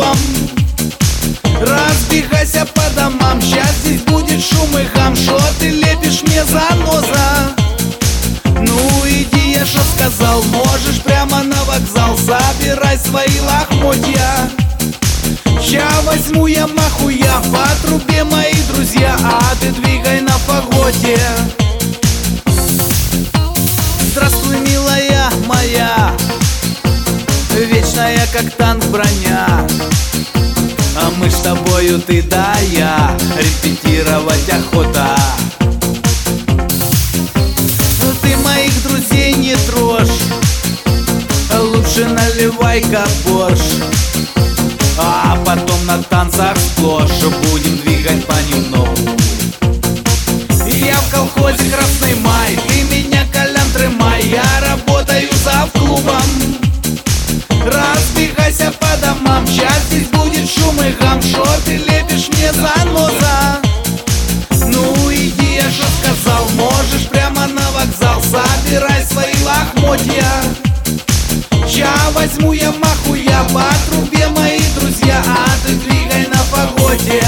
клубом. Разбегайся по домам, щас здесь будет шум и хам. Шо ты лепишь мне, заноза? Ну иди, я шо сказал, можешь прямо на вокзал. Собирай свои лохмотья, ща возьму я махуя. По трубе мои друзья, а ты двигай на фаготе. Здравствуй, милая моя, вечная как танк броня. А мы с тобою, ты да я, репетировать охота. Ты моих друзей не трожь, лучше наливай-ка борщ. А потом на танцах сплошь будем двигать понемногу. Я в колхозе Красный Май, ты меня, Колян, трымай. Я работаю завклубом. Разбегайся по домам, щас здесь будет шум и гам. Шо ты лепишь мне, заноза? Ну иди, я же сказал, можешь прямо на вокзал. Собирай свои лохмотья, ща возьму я махуя. По трубе мои друзья, а ты двигай на фаготе.